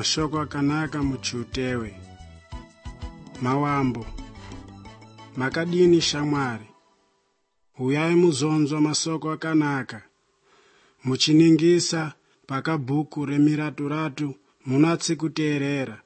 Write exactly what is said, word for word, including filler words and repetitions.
mashoko akanaka muchiutewe. Mawambo, makadini shamwari? Uyai muzonzwa masoko akanaka. Muchiningisa pakabhuku remiraturatu munatse kuteerera.